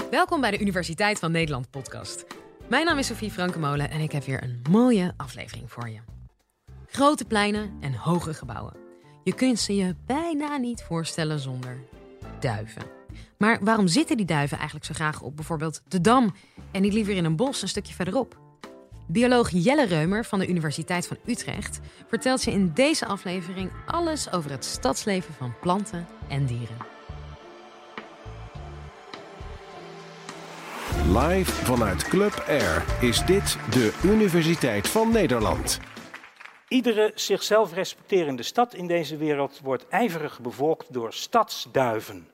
Welkom bij de Universiteit van Nederland podcast. Mijn naam is Sophie Frankemolen en ik heb weer een mooie aflevering voor je. Grote pleinen en hoge gebouwen. Je kunt ze je bijna niet voorstellen zonder duiven. Maar waarom zitten die duiven eigenlijk zo graag op bijvoorbeeld de Dam en niet liever in een bos een stukje verderop? Bioloog Jelle Reumer van de Universiteit van Utrecht vertelt je in deze aflevering alles over het stadsleven van planten en dieren. Live vanuit Club Air is dit de Universiteit van Nederland. Iedere zichzelf respecterende stad in deze wereld wordt ijverig bevolkt door stadsduiven.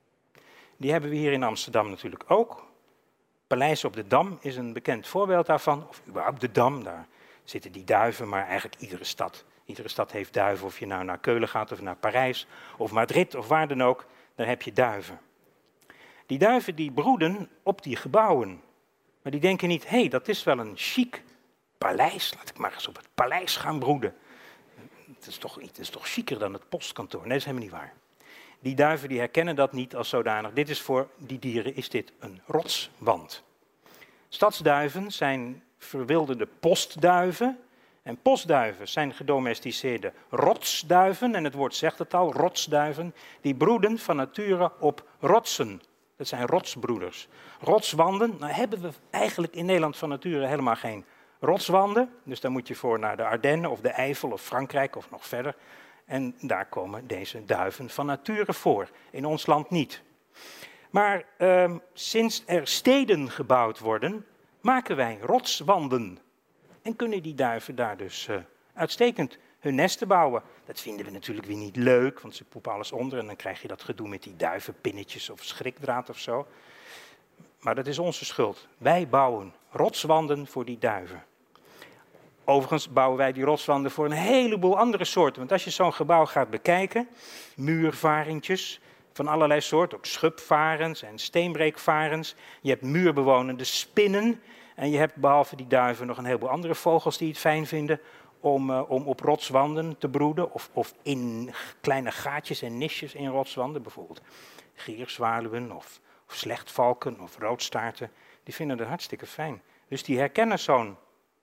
Die hebben we hier in Amsterdam natuurlijk ook. Paleis op de Dam is een bekend voorbeeld daarvan. Of überhaupt de Dam, daar zitten die duiven, maar eigenlijk iedere stad. Iedere stad heeft duiven, of je nou naar Keulen gaat of naar Parijs of Madrid of waar dan ook, daar heb je duiven. Die duiven die broeden op die gebouwen. Maar die denken niet, hé, dat is wel een chic paleis. Laat ik maar eens op het paleis gaan broeden. Het is toch chiquer dan het postkantoor. Nee, dat is helemaal niet waar. Die duiven die herkennen dat niet als zodanig. Dit is voor die dieren is dit een rotswand. Stadsduiven zijn verwilderde postduiven. En postduiven zijn gedomesticeerde rotsduiven. En het woord zegt het al, rotsduiven. Die broeden van nature op rotsen. Dat zijn rotsbroeders. Rotswanden, nou hebben we eigenlijk in Nederland van nature helemaal geen rotswanden. Dus daar moet je voor naar de Ardennen of de Eifel of Frankrijk of nog verder. En daar komen deze duiven van nature voor. In ons land niet. Maar sinds er steden gebouwd worden, maken wij rotswanden. En kunnen die duiven daar dus uitstekend hun nesten bouwen. Dat vinden we natuurlijk weer niet leuk, want ze poepen alles onder. En dan krijg je dat gedoe met die duivenpinnetjes of schrikdraad of zo. Maar dat is onze schuld. Wij bouwen rotswanden voor die duiven. Overigens bouwen wij die rotswanden voor een heleboel andere soorten. Want als je zo'n gebouw gaat bekijken, muurvarentjes van allerlei soorten, ook schubvarens en steenbreekvarens. Je hebt muurbewonende spinnen en je hebt behalve die duiven nog een heleboel andere vogels die het fijn vinden om op rotswanden te broeden. Of in kleine gaatjes en nisjes in rotswanden, bijvoorbeeld gierzwaluwen of slechtvalken of roodstaarten. Die vinden het hartstikke fijn. Dus die herkennen zo'n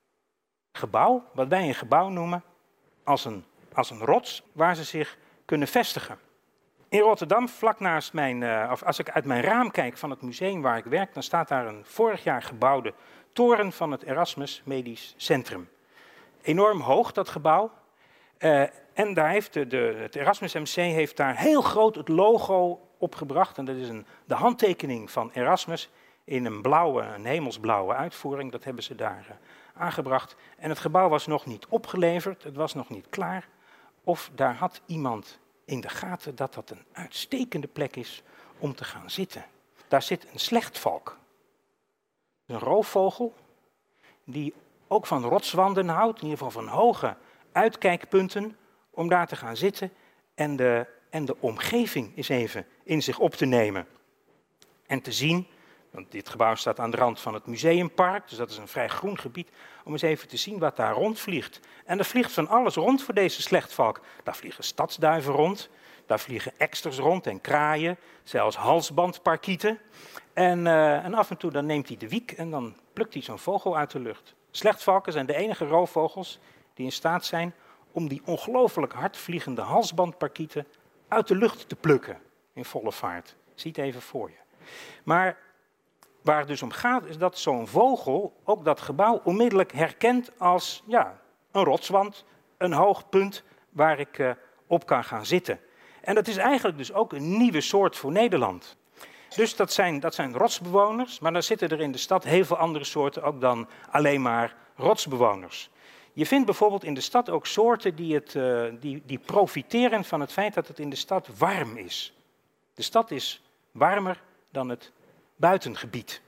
gebouw, wat wij een gebouw noemen, als een rots waar ze zich kunnen vestigen. In Rotterdam, vlak naast als ik uit mijn raam kijk van het museum waar ik werk, dan staat daar een vorig jaar gebouwde toren van het Erasmus Medisch Centrum. Enorm hoog, dat gebouw. En daar heeft het Erasmus MC heeft daar heel groot het logo opgebracht. En dat is de handtekening van Erasmus in een hemelsblauwe uitvoering. Dat hebben ze daar aangebracht. En het gebouw was nog niet opgeleverd, het was nog niet klaar. Of daar had iemand in de gaten dat dat een uitstekende plek is om te gaan zitten. Daar zit een slechtvalk. Een roofvogel die ook van rotswanden houdt, in ieder geval van hoge uitkijkpunten, om daar te gaan zitten en de omgeving eens even in zich op te nemen. En te zien, want dit gebouw staat aan de rand van het museumpark, dus dat is een vrij groen gebied, om eens even te zien wat daar rondvliegt. En er vliegt van alles rond voor deze slechtvalk. Daar vliegen stadsduiven rond, daar vliegen eksters rond en kraaien, zelfs halsbandparkieten. En af en toe dan neemt hij de wiek en dan plukt hij zo'n vogel uit de lucht. Slechtvalken zijn de enige roofvogels die in staat zijn om die ongelooflijk hardvliegende halsbandparkieten uit de lucht te plukken in volle vaart. Zie het even voor je. Maar waar het dus om gaat is dat zo'n vogel ook dat gebouw onmiddellijk herkent als een rotswand, een hoog punt waar ik op kan gaan zitten. En dat is eigenlijk dus ook een nieuwe soort voor Nederland. Dus dat zijn rotsbewoners, maar dan zitten er in de stad heel veel andere soorten ook dan alleen maar rotsbewoners. Je vindt bijvoorbeeld in de stad ook soorten die profiteren van het feit dat het in de stad warm is. De stad is warmer dan het buitengebied.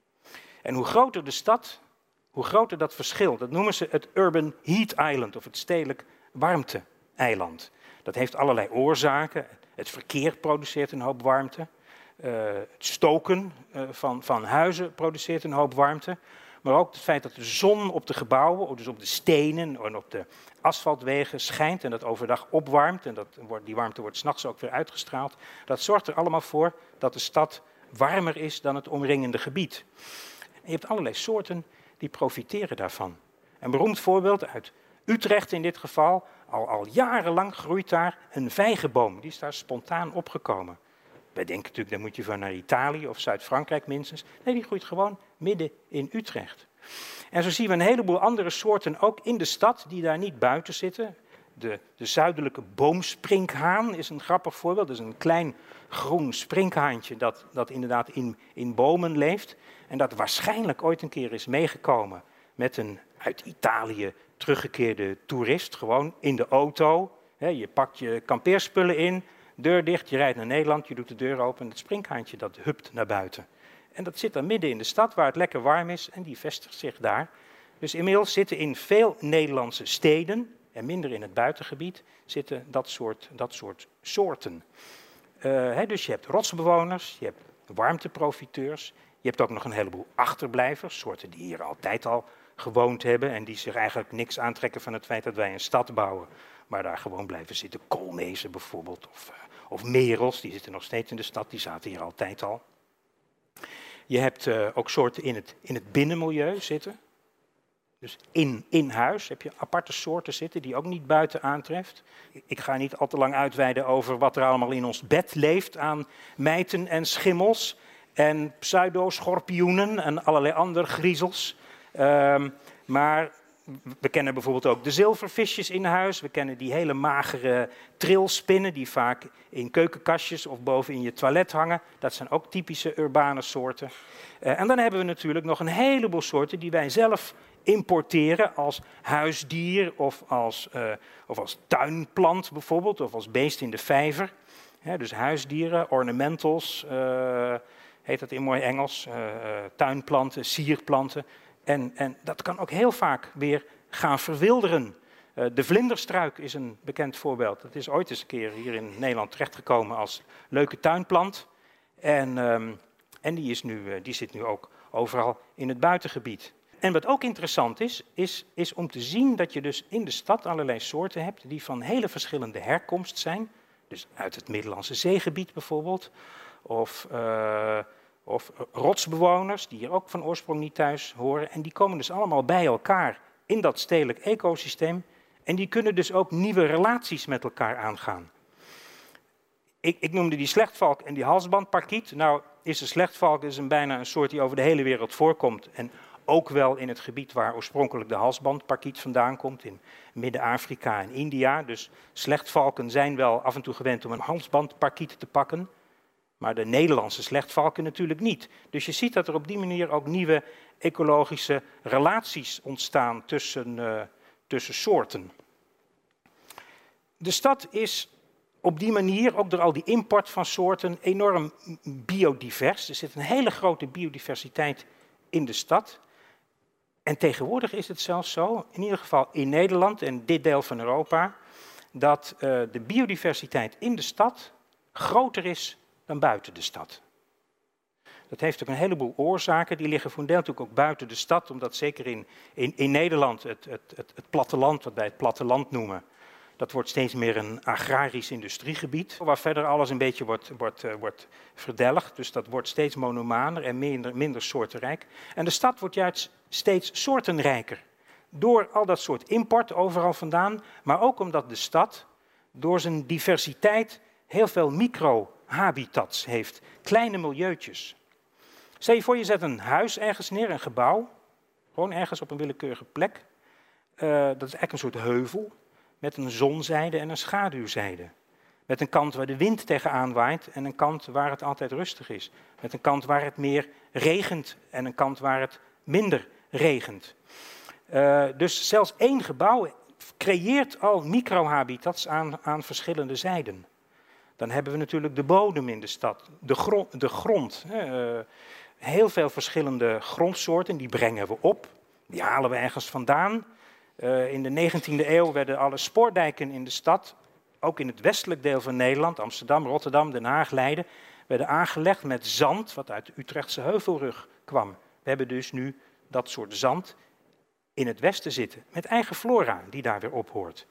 En hoe groter de stad, hoe groter dat verschil. Dat noemen ze het Urban Heat Island of het stedelijk warmte-eiland. Dat heeft allerlei oorzaken. Het verkeer produceert een hoop warmte. Het stoken van huizen produceert een hoop warmte. Maar ook het feit dat de zon op de gebouwen, dus op de stenen en op de asfaltwegen schijnt en dat overdag opwarmt. En die warmte wordt 's nachts ook weer uitgestraald. Dat zorgt er allemaal voor dat de stad warmer is dan het omringende gebied. En je hebt allerlei soorten die profiteren daarvan. Een beroemd voorbeeld uit Utrecht in dit geval. Al jarenlang groeit daar een vijgenboom. Die is daar spontaan opgekomen. Wij denken natuurlijk, dan moet je van naar Italië of Zuid-Frankrijk minstens. Nee, die groeit gewoon midden in Utrecht. En zo zien we een heleboel andere soorten ook in de stad die daar niet buiten zitten. De zuidelijke boomsprinkhaan is een grappig voorbeeld. Dat is een klein groen sprinkhaantje dat inderdaad in bomen leeft. En dat waarschijnlijk ooit een keer is meegekomen met een uit Italië teruggekeerde toerist. Gewoon in de auto. Je pakt je kampeerspullen in, deur dicht, je rijdt naar Nederland, je doet de deur open en het sprinkhaantje dat hupt naar buiten. En dat zit dan midden in de stad waar het lekker warm is en die vestigt zich daar. Dus inmiddels zitten in veel Nederlandse steden en minder in het buitengebied zitten dat soort soorten. Dus je hebt rotsbewoners, je hebt warmteprofiteurs, je hebt ook nog een heleboel achterblijvers, soorten die hier altijd al gewoond hebben en die zich eigenlijk niks aantrekken van het feit dat wij een stad bouwen, maar daar gewoon blijven zitten. Koolmezen bijvoorbeeld, of merels, die zitten nog steeds in de stad, die zaten hier altijd al. Je hebt ook soorten in het binnenmilieu zitten. Dus in huis heb je aparte soorten zitten die ook niet buiten aantreft. Ik ga niet al te lang uitweiden over wat er allemaal in ons bed leeft aan mijten en schimmels en pseudoschorpioenen en allerlei andere griezels. Maar we kennen bijvoorbeeld ook de zilvervisjes in huis. We kennen die hele magere trilspinnen die vaak in keukenkastjes of boven in je toilet hangen. Dat zijn ook typische urbane soorten. En dan hebben we natuurlijk nog een heleboel soorten die wij zelf importeren als huisdier of als tuinplant bijvoorbeeld, of als beest in de vijver. Dus huisdieren, ornamentals, heet dat in mooi Engels, tuinplanten, sierplanten. En dat kan ook heel vaak weer gaan verwilderen. De vlinderstruik is een bekend voorbeeld. Dat is ooit eens een keer hier in Nederland terechtgekomen als leuke tuinplant. En die zit nu ook overal in het buitengebied. En wat ook interessant is om te zien dat je dus in de stad allerlei soorten hebt die van hele verschillende herkomst zijn. Dus uit het Middellandse Zeegebied bijvoorbeeld. Of rotsbewoners die hier ook van oorsprong niet thuis horen. En die komen dus allemaal bij elkaar in dat stedelijk ecosysteem. En die kunnen dus ook nieuwe relaties met elkaar aangaan. Ik noemde die slechtvalk en die halsbandparkiet. Nou is de slechtvalk bijna een soort die over de hele wereld voorkomt. En ook wel in het gebied waar oorspronkelijk de halsbandparkiet vandaan komt. In Midden-Afrika en India. Dus slechtvalken zijn wel af en toe gewend om een halsbandparkiet te pakken. Maar de Nederlandse slechtvalken natuurlijk niet. Dus je ziet dat er op die manier ook nieuwe ecologische relaties ontstaan tussen soorten. De stad is op die manier, ook door al die import van soorten, enorm biodivers. Er zit een hele grote biodiversiteit in de stad. En tegenwoordig is het zelfs zo, in ieder geval in Nederland en dit deel van Europa, dat de biodiversiteit in de stad groter is dan buiten de stad. Dat heeft ook een heleboel oorzaken, die liggen voor een deel natuurlijk ook buiten de stad, omdat zeker in Nederland het platteland, wat wij het platteland noemen, dat wordt steeds meer een agrarisch industriegebied, waar verder alles een beetje wordt verdelgd. Dus dat wordt steeds monomaner en minder soortenrijk. En de stad wordt juist steeds soortenrijker. Door al dat soort import overal vandaan, maar ook omdat de stad door zijn diversiteit heel veel microhabitats heeft, kleine milieuetjes. Stel je voor, je zet een huis ergens neer, een gebouw, gewoon ergens op een willekeurige plek. Dat is eigenlijk een soort heuvel, met een zonzijde en een schaduwzijde. Met een kant waar de wind tegenaan waait en een kant waar het altijd rustig is. Met een kant waar het meer regent en een kant waar het minder regent. Dus zelfs één gebouw creëert al microhabitats aan verschillende zijden. Dan hebben we natuurlijk de bodem in de stad, de grond. Heel veel verschillende grondsoorten, die brengen we op. Die halen we ergens vandaan. In de 19e eeuw werden alle spoordijken in de stad, ook in het westelijk deel van Nederland, Amsterdam, Rotterdam, Den Haag, Leiden, werden aangelegd met zand wat uit de Utrechtse Heuvelrug kwam. We hebben dus nu dat soort zand in het westen zitten, met eigen flora die daar weer op hoort.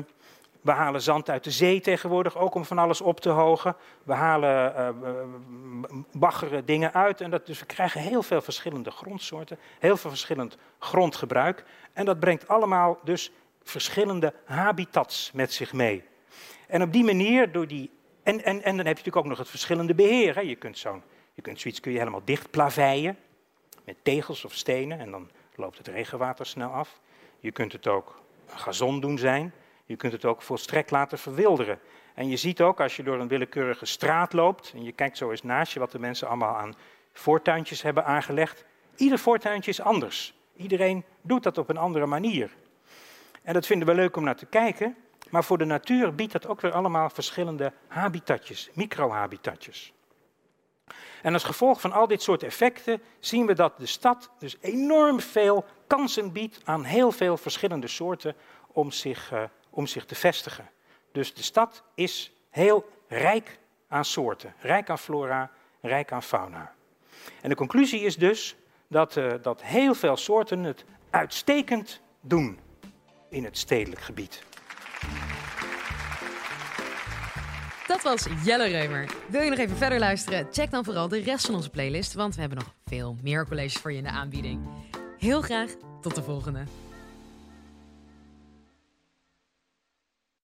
We halen zand uit de zee tegenwoordig, ook om van alles op te hogen. We halen baggeren dingen uit. En dus we krijgen heel veel verschillende grondsoorten, heel veel verschillend grondgebruik. En dat brengt allemaal dus verschillende habitats met zich mee. En op die manier, en dan heb je natuurlijk ook nog het verschillende beheer. Hè. Je kunt zoiets helemaal dicht plaveien met tegels of stenen en dan loopt het regenwater snel af. Je kunt het ook een gazon doen zijn. Je kunt het ook volstrekt laten verwilderen. En je ziet ook als je door een willekeurige straat loopt en je kijkt zo eens naast je wat de mensen allemaal aan voortuintjes hebben aangelegd. Ieder voortuintje is anders. Iedereen doet dat op een andere manier. En dat vinden we leuk om naar te kijken. Maar voor de natuur biedt dat ook weer allemaal verschillende habitatjes, microhabitatjes. En als gevolg van al dit soort effecten zien we dat de stad dus enorm veel kansen biedt aan heel veel verschillende soorten om zich te vestigen. Dus de stad is heel rijk aan soorten, rijk aan flora, rijk aan fauna. En de conclusie is dus dat heel veel soorten het uitstekend doen in het stedelijk gebied. Dat was Jelle Reumer. Wil je nog even verder luisteren? Check dan vooral de rest van onze playlist, want we hebben nog veel meer colleges voor je in de aanbieding. Heel graag tot de volgende.